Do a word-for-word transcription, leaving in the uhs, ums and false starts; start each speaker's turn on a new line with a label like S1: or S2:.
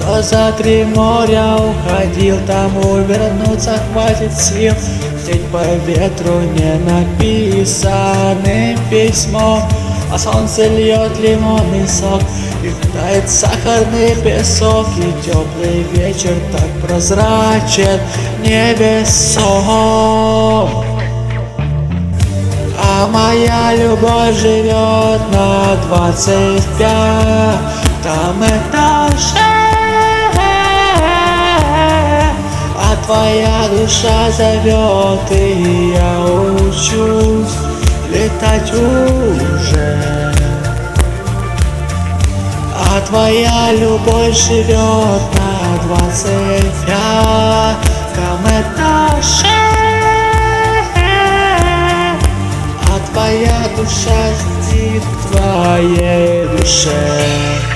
S1: Кто за три моря уходил, тому вернуться хватит сил. Здесь по ветру не написанным письмом, а солнце льет лимонный сок и тает сахарный песок. И теплый вечер так прозрачен небесом. А моя любовь живет на двадцать пятом этаже, а твоя душа зовет, и я учусь летать уже. А твоя любовь живет на двадцать пятом этаже, а твоя душа сидит в твоей душе.